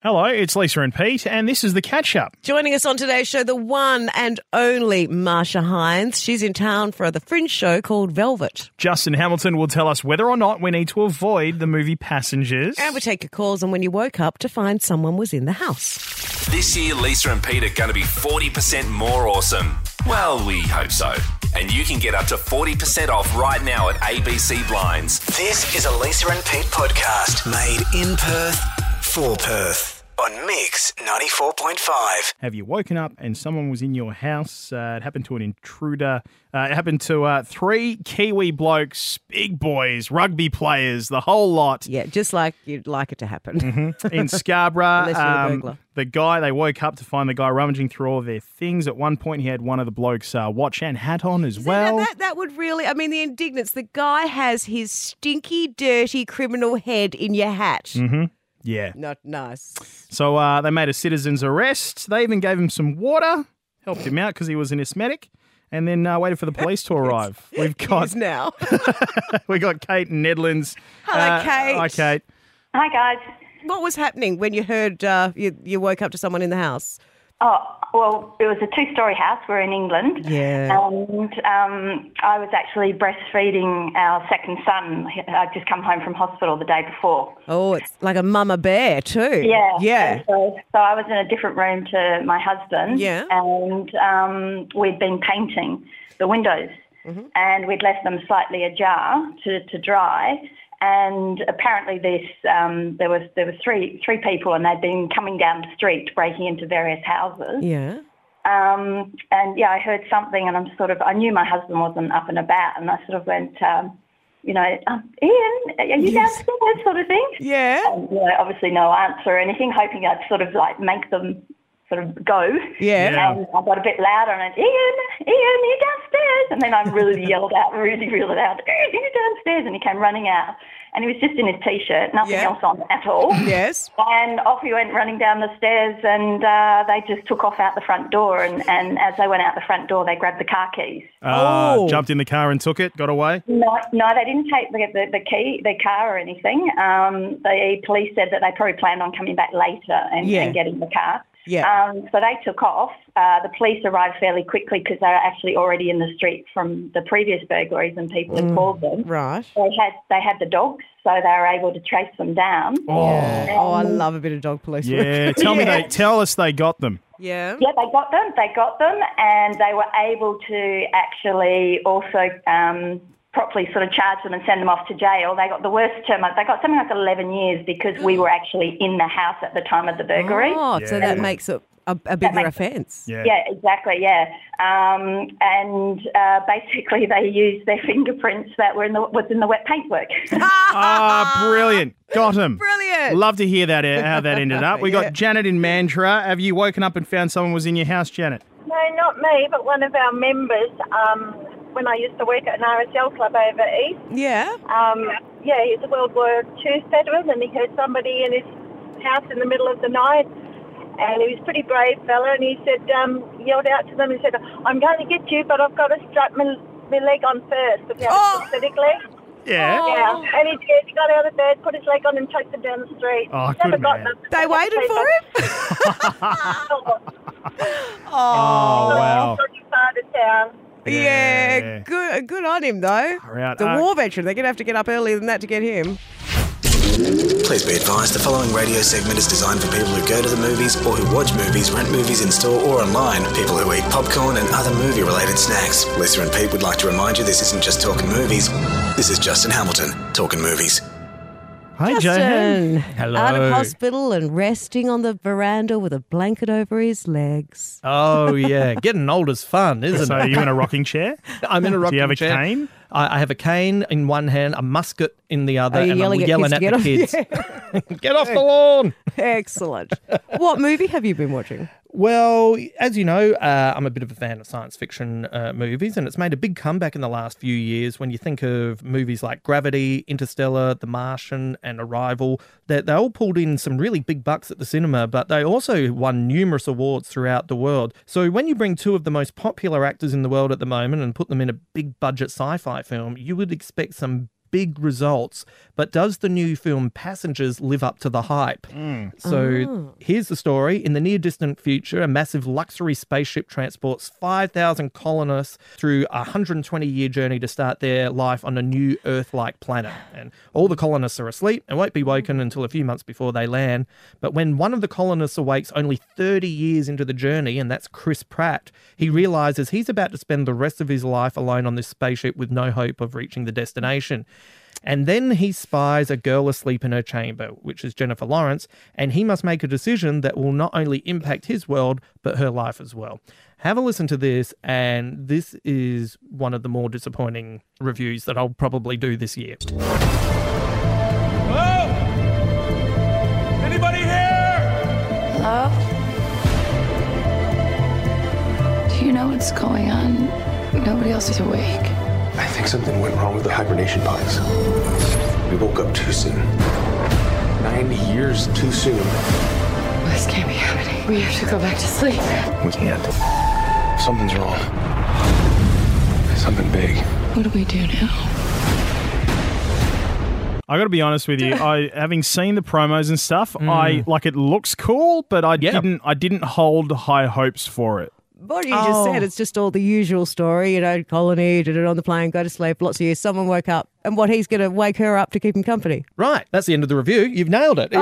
Hello, it's Lisa and Pete, and this is The Catch-Up. Joining us on today's show, the one and only Marsha Hines. She's in town for the Fringe show called Velvet. Justin Hamilton will tell us whether or not we need to avoid the movie Passengers. And we take your calls on when you woke up to find someone was in the house. This year, Lisa and Pete are going to be 40% more awesome. Well, we hope so. And you can get up to 40% off right now at ABC Blinds. This is a Lisa and Pete podcast made in Perth for Perth on Mix 94.5. Have you woken up and someone was in your house? It happened to an intruder. It happened to three Kiwi blokes, big boys, rugby players, the whole lot. Yeah, just like you'd like it to happen. In Scarborough. Unless you're a burglar. The guy, they woke up to find the guy rummaging through all of their things. At one point, he had one of the blokes' watch and hat on as well. That would really, I mean, the indignance. The guy has his stinky, dirty criminal head in your hat. Mm-hmm. Yeah. Not nice. So they made a citizen's arrest. They even gave him some water, helped him out because he was an asthmatic, and then waited for the police to arrive. We've got now. We got Kate and Nedlands. Hello, Kate. Hi, Kate. Hi, guys. What was happening when you heard you woke up to someone in the house? Oh, well, it was a two-storey house. We're in England. Yeah. And I was actually breastfeeding our second son. I'd just come home from hospital the day before. Oh, it's like a mama bear too. Yeah. Yeah. So I was in a different room to my husband. Yeah. And we'd been painting the windows. Mm-hmm. And we'd left them slightly ajar to dry. And apparently there was three people, and they'd been coming down the street, breaking into various houses. Yeah. And I heard something, and I knew my husband wasn't up and about, and I sort of went, Ian, are you downstairs, sort of thing? Yeah. And, obviously no answer or anything, hoping I'd sort of like make them sort of go. Yeah. And I got a bit louder and I went, Ian, you downstairs? And then I really yelled out really loud, Ian, you downstairs? And he came running out. And he was just in his T-shirt, nothing else on at all. Yes. And off he went running down the stairs, and they just took off out the front door. And as they went out the front door, they grabbed the car keys. Jumped in the car and took it, got away? No, they didn't take the car or anything. The police said that they probably planned on coming back later and getting the car. Yeah. So they took off. The police arrived fairly quickly because they were actually already in the street from the previous burglaries and people had called them. Right. They had the dogs, so they were able to trace them down. Oh, I love a bit of dog police work. yeah. Tell us they got them. Yeah. Yeah, they got them, and they were able to actually also properly sort of charge them and send them off to jail. They got the worst term. They got something like 11 years because we were actually in the house at the time of the burglary. Oh, so that makes it a bigger offence. Yeah, exactly, yeah. And basically they used their fingerprints that were was in the wet paintwork. Brilliant. Got him. Brilliant. Love to hear that, how that ended up. We got Janet in Mandurah. Have you woken up and found someone was in your house, Janet? No, not me, but one of our members, when I used to work at an RSL club over east. Yeah. He's a World War II veteran, and he heard somebody in his house in the middle of the night, and he was a pretty brave fella, and he said, yelled out to them, he said, I'm going to get you, but I've got to strap my leg on first, because he had a prosthetic leg. Yeah. Yeah, and he did. He got out of bed, put his leg on and chased him down the street. Oh, Never good got man. nothing. They waited for him? Oh, wow. Part of town. Yeah. Good on him, though. Right. The war veteran. They're going to have to get up earlier than that to get him. Please be advised the following radio segment is designed for people who go to the movies or who watch movies, rent movies in store or online, people who eat popcorn and other movie-related snacks. Lisa and Pete would like to remind you this isn't just talking movies. This is Justin Hamilton talking movies. Hi, Justin. Hello. Out of hospital and resting on the veranda with a blanket over his legs. Oh, yeah. Getting old is fun, isn't So it? are you in a rocking chair? I'm in a rocking Do you have a chair. cane? I have a cane in one hand, a musket in the other, Are you and I'm yelling at yelling kids at to the kids. Get off the lawn. Excellent. What movie have you been watching? Well, as you know, I'm a bit of a fan of science fiction movies, and it's made a big comeback in the last few years. When you think of movies like Gravity, Interstellar, The Martian, and Arrival, they all pulled in some really big bucks at the cinema, but they also won numerous awards throughout the world. So when you bring two of the most popular actors in the world at the moment and put them in a big budget sci-fi film, you would expect some big results, but does the new film Passengers live up to the hype? So here's the story. In the near-distant future, a massive luxury spaceship transports 5,000 colonists through a 120-year journey to start their life on a new Earth-like planet. And all the colonists are asleep and won't be woken until a few months before they land. But when one of the colonists awakes only 30 years into the journey, and that's Chris Pratt, he realizes he's about to spend the rest of his life alone on this spaceship with no hope of reaching the destination. And then he spies a girl asleep in her chamber, which is Jennifer Lawrence, and he must make a decision that will not only impact his world, but her life as well. Have a listen to this, and this is one of the more disappointing reviews that I'll probably do this year. Hello? Anybody here? Hello? Do you know what's going on? Nobody else is awake. I think something went wrong with the hibernation pods. We woke up too soon. 90 years too soon. This can't be happening. We have to go back to sleep. We can't. Something's wrong. Something big. What do we do now? I got to be honest with you. Having seen the promos and stuff, it looks cool, but I didn't hold high hopes for it. What you just said, it's just all the usual story, colony, did it on the plane, go to sleep, lots of years, someone woke up, and what he's going to wake her up to keep him company. Right, that's the end of the review. You've nailed it.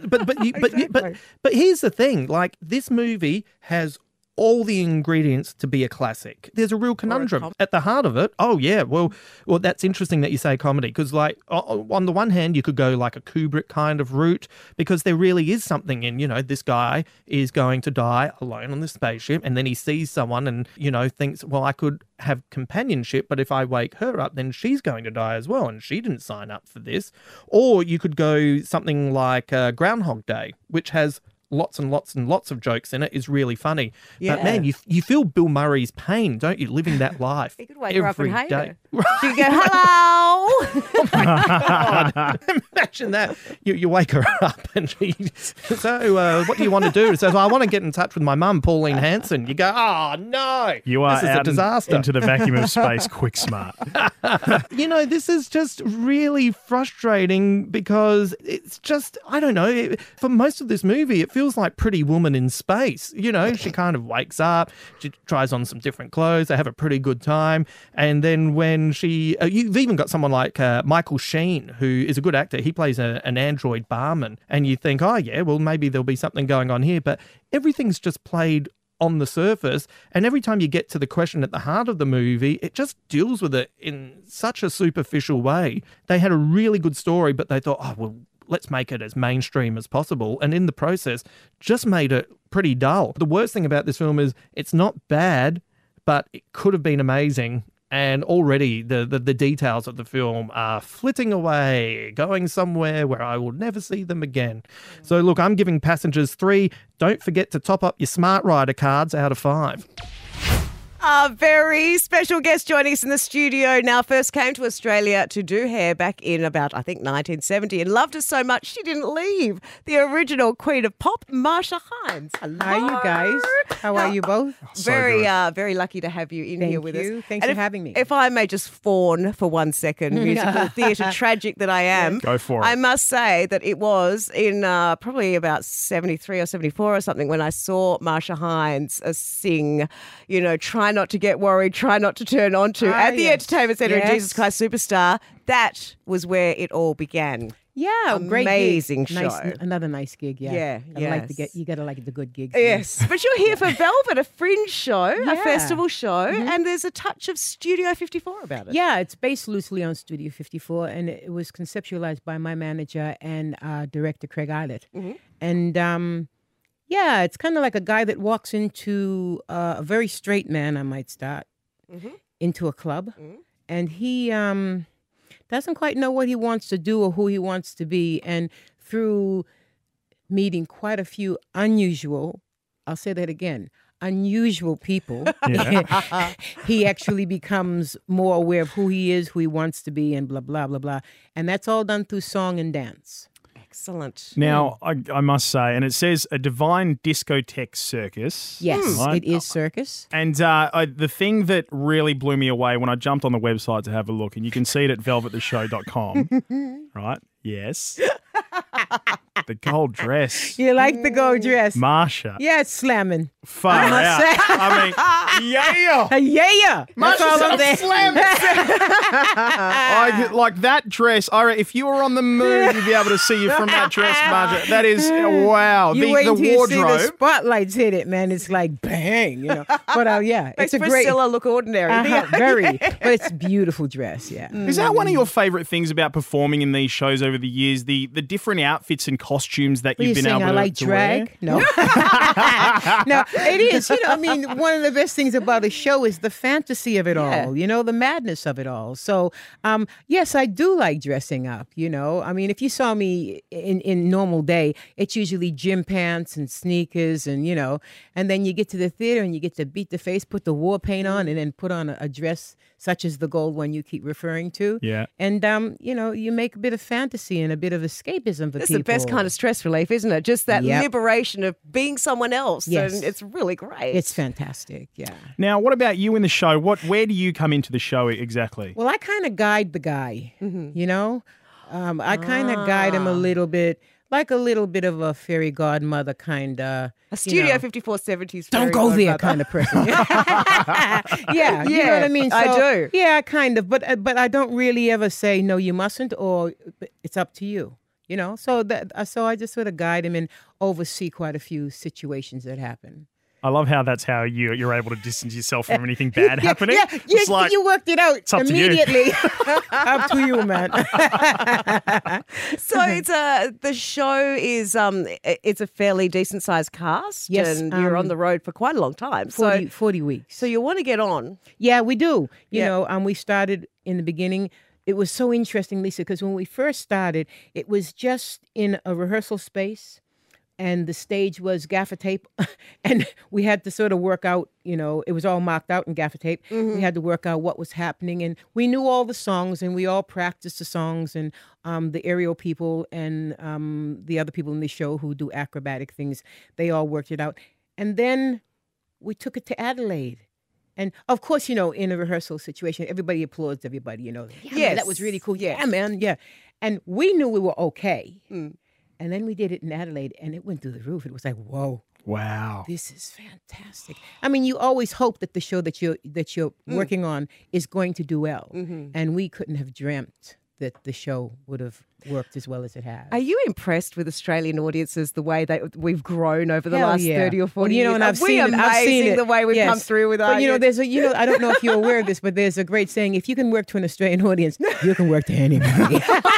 But here's the thing: like, this movie has all the ingredients to be a classic. There's a real conundrum at the heart of it. Oh yeah, well, that's interesting that you say comedy, because like on the one hand you could go like a Kubrick kind of route, because there really is something in, this guy is going to die alone on this spaceship, and then he sees someone and thinks, well, I could have companionship, but if I wake her up, then she's going to die as well, and she didn't sign up for this. Or you could go something like Groundhog Day, which has lots and lots and lots of jokes in it, is really funny. Yeah. But man, you feel Bill Murray's pain, don't you, living that life? You could wake her up and hate day. her. She could go, hello! Oh my God. Imagine that. You wake her up and she so what do you want to do? She says, well, I want to get in touch with my mum, Pauline Hanson. You go, oh no. You are this is out a disaster. into the vacuum of space, quick smart. This is just really frustrating, because it's just, I don't know, for most of this movie, it feels like Pretty Woman in space. She kind of wakes up, she tries on some different clothes, they have a pretty good time, and then when you've even got someone like Michael Sheen, who is a good actor. He plays an android barman, and you think, oh yeah, well maybe there'll be something going on here, but everything's just played on the surface, and every time you get to the question at the heart of the movie, it just deals with it in such a superficial way. They had a really good story, but they thought, oh well, let's make it as mainstream as possible, and in the process just made it pretty dull. The worst thing about this film is it's not bad, but it could have been amazing. And already the details of the film are flitting away, going somewhere where I will never see them again. So look, I'm giving Passengers 3. Don't forget to top up your Smart Rider cards out of 5. A very special guest joining us in the studio now. First came to Australia to do hair back in about, I think, 1970, and loved us so much she didn't leave. The original Queen of Pop, Marsha Hines. Hello. Hi, you guys. How are you both? Very lucky to have you in here with us. Thanks for having me. If I may just fawn for 1 second, musical theatre tragic that I am. Go for it. I must say that it was in probably about 73 or 74 or something when I saw Marsha Hines sing, trying not to get worried, try not to turn on to at the Entertainment Centre in Jesus Christ Superstar. That was where it all began. Yeah, amazing show. Another nice gig. You gotta like the good gigs. Yes, but you're here for Velvet, a fringe show, a festival show, and there's a touch of Studio 54 about it. Yeah, it's based loosely on Studio 54, and it was conceptualized by my manager and director Craig Eilert. And yeah, it's kind of like a guy that walks into a very straight man, I might start, into a club, and he doesn't quite know what he wants to do or who he wants to be. And through meeting quite a few unusual, I'll say that again, unusual people, he actually becomes more aware of who he is, who he wants to be, and blah, blah, blah, blah. And that's all done through song and dance. Excellent. Now, I must say, and it says a divine discotheque circus. Yes, right? it is circus. And the thing that really blew me away when I jumped on the website to have a look, and you can see it at velvettheshow.com, right? Yes. The gold dress. You like the gold dress? Marsha. Yeah, it's slamming. Far out. I mean, yeah. Yeah. That's all I'm saying. Like that dress. If you were on the move, you'd be able to see you from that dress, Marsha. That is, wow. You wait the until you see wardrobe. the spotlights hit it, man. It's like bang, you know. But yeah, it's Makes a great. Priscilla look ordinary. Very, but it's a beautiful dress. Yeah. Is that one of your favourite things about performing in these shows over the years? The different outfits and costumes that you've been able I to, like to drag? wear? No. No, it is. You know, I mean, one of the best things about a show is the fantasy of it all, you know, the madness of it all. So, yes, I do like dressing up, you know. I mean, if you saw me in normal day, it's usually gym pants and sneakers and, you know, and then you get to the theater and you get to beat the face, put the war paint on and then put on a dress such as the gold one you keep referring to. Yeah. And, you know, you make a bit of fantasy and a bit of escapism for It's people. the best kind of stress relief, isn't it? Just that Yep. liberation of being someone else. Yes. And it's really great. It's fantastic, yeah. Now, what about you in the show? Where do you come into the show exactly? Well, I kind of guide the guy, you know? I kind of guide him a little bit, like a little bit of a fairy godmother kind of. a Studio 5470s. Don't go there kind of person. Yeah, you know what I mean? So, I do. Yeah, kind of. But I don't really ever say, no, you mustn't, or it's up to you. You know, so I just sort of guide him and oversee quite a few situations that happen. I love how that's how you're able to distance yourself from anything bad happening. Yeah, It's like, you worked it out up to you. immediately. Up to you, man. So it's the show is it's a fairly decent sized cast. Yes, and you're on the road for quite a long time. 40 weeks. So you want to get on. Yeah, we do. You Yeah. know, we started in the beginning. It was so interesting, Lisa, because when we first started, it was just in a rehearsal space and the stage was gaffer tape and we had to sort of work out, you know, it was all marked out in gaffer tape. We had to work out what was happening and we knew all the songs and we all practiced the songs and the aerial people and the other people in the show who do acrobatic things, they all worked it out. And then we took it to Adelaide. And of course, you know, in a rehearsal situation, everybody applauds everybody, you know. Yeah, man, that was really cool. Yeah, man. Yeah. And we knew we were okay. And then we did it in Adelaide and it went through the roof. It was like, whoa. wow. This is fantastic. I mean, you always hope that the show that you're working on is going to do well. And we couldn't have dreamt that the show would have worked as well as it has. Are you impressed with Australian audiences, the way that we've grown over the Hell last yeah. 30 or 40 Well, you know, years? and I've Are we seen it. I've seen amazing it. the way we've Yes. come through with But our you know, I don't know if you're aware of this, but there's a great saying: if you can work to an Australian audience, you can work to anybody. we're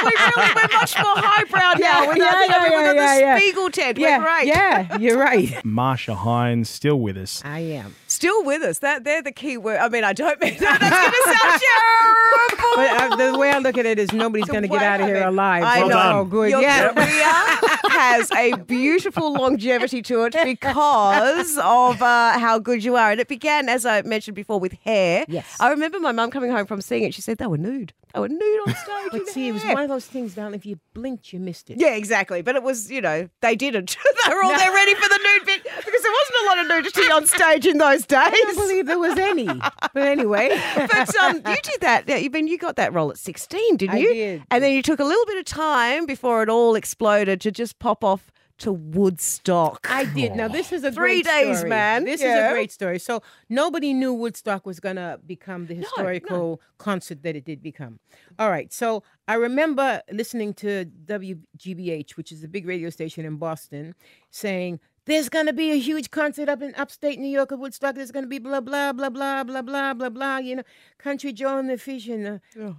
much more highbrow now. We've got the Spiegel tent. We're great. Yeah, you're right. Marsha Hines still with us. I am. Still with us. They're the key word. I mean, I don't mean that. That's going to sound terrible. But the way I look at it is nobody's going to get out of here alive. I So know. that's all good. Your Yeah. career has a beautiful longevity to it because of how good you are. And it began, as I mentioned before, with hair. Yes. I remember my mum coming home from seeing it. She said they were nude. They were nude on stage. But in see, it was hair. one of those things, darling, if you blinked, you missed it. Yeah, exactly. But it was, you know, they didn't. They were all there ready for the nude bit because there wasn't a lot of nudity on stage in those days. I don't believe there was any. But anyway. But you did that. You got that role at 16, didn't I you? did. And then you took a little bit of time before it all exploded to just pop off to Woodstock. I did. Now, this is a 3 great days, story. man. This is Yeah. a great story. So nobody knew Woodstock was going to become the historical concert that it did become. All right. So I remember listening to WGBH, which is a big radio station in Boston, saying, there's going to be a huge concert up in upstate New York at Woodstock. There's going to be blah, blah, blah, blah, blah, blah, blah, blah, you know, Country Joe and the Fish. And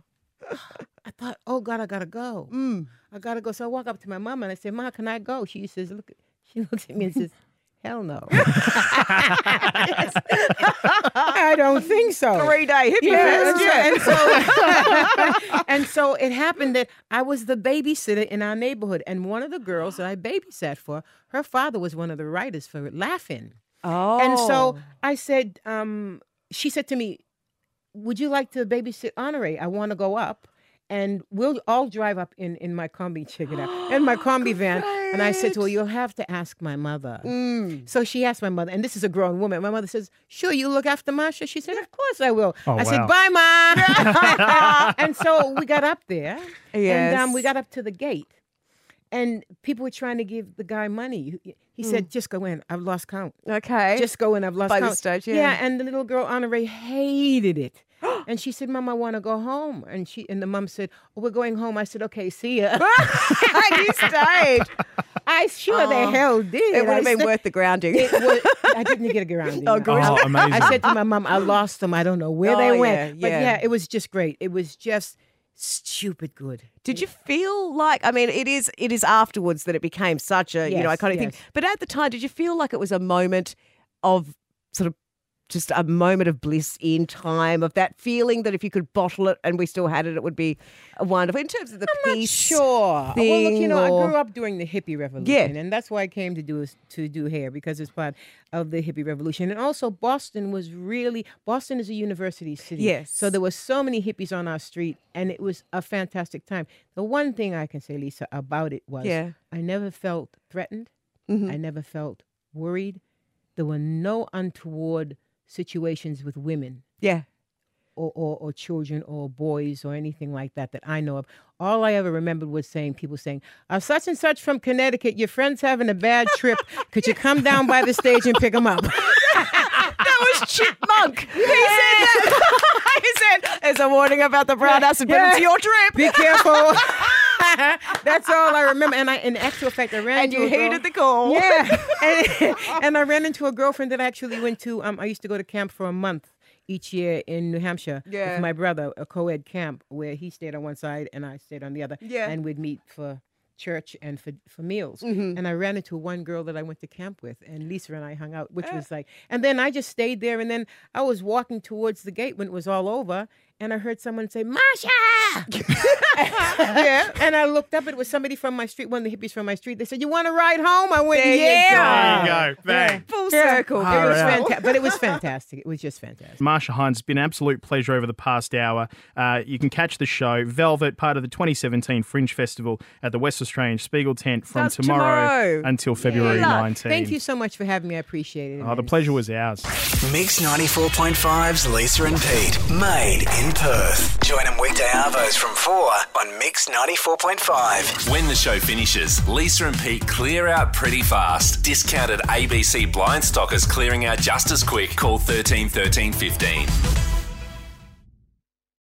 I thought, oh, God, I got to go. I got to go. So I walk up to my mom and I say, Ma, can I go? She says, she looks at me and says, hell no. I don't think so. 3-day hippie fest. And so it happened that I was the babysitter in our neighborhood. And one of the girls that I babysat for, her father was one of the writers for Laugh-In. Oh. And so I said, she said to me, would you like to babysit Honore? I want to go up And we'll all drive up in my combi, check it out, in my combi van. And I said to her, you'll have to ask my mother. So she asked my mother, and this is a grown woman. My mother says, sure, you look after Marsha? She said, of course I will. I said, bye, Ma. And so we got up there, and we got up to the gate. And people were trying to give the guy money. He said, just go in. I've lost count. Okay. Just go in. I've lost count. By the stage, Yeah, and the little girl, Honore, hated it. And she said, Mom, I want to go home. And the mom said, oh, we're going home. I said, okay, see ya. And you stayed. I sure the hell did. It would have been worth the grounding. I didn't get a grounding. Oh, good. Oh, amazing. I said to my mom, I lost them. I don't know where they went. But yeah, it was just great. It was just stupid good. Did you feel like, I mean, it is afterwards that it became such a, iconic thing. But at the time, did you feel like it was a moment of sort of just a moment of bliss in time, of that feeling that if you could bottle it and we still had it, it would be wonderful in terms of the peace? I'm not sure. Well, look, I grew up during the hippie revolution, and that's why I came to do hair, because it's part of the hippie revolution. And also, Boston is a university city. Yes. So there were so many hippies on our street, and it was a fantastic time. The one thing I can say, Lisa, about it was I never felt threatened. I never felt worried. There were no untoward situations with women. Yeah. Or children or boys or anything like that I know of. All I ever remembered was people saying, such and such from Connecticut, your friend's having a bad trip. Could you come down by the stage and pick them up? That was Chipmunk. He said that. He said, there's a warning about the brown acid, but it's your trip. Be careful. That's all I remember. And in actual fact, I ran into a girl. And you heeded the call. Yeah. And I ran into a girlfriend that I actually went to. I used to go to camp for a month each year in New Hampshire with my brother, a co-ed camp where he stayed on one side and I stayed on the other. Yeah. And we'd meet for church and for meals. And I ran into one girl that I went to camp with, and Lisa and I hung out, which was like, and then I just stayed there, and then I was walking towards the gate when it was all over, and I heard someone say, Marsha! And I looked up, it was somebody from my street, one of the hippies from my street. They said, you want to ride home? I went, There you go. Bang. Full circle. It was fantastic. But it was fantastic. It was just fantastic. Marsha Hines, it's been an absolute pleasure over the past hour. You can catch the show, Velvet, part of the 2017 Fringe Festival at the West Australian Spiegel tent from tomorrow until February 19. Thank you so much for having me. I appreciate it. Oh, the pleasure was ours. Mix 94.5's Lisa and Pete, made in Perth. Join them weekday arvos from 4 on Mix 94.5. When the show finishes, Lisa and Pete clear out pretty fast. Discounted ABC blind stockers clearing out just as quick. Call 13 13 15.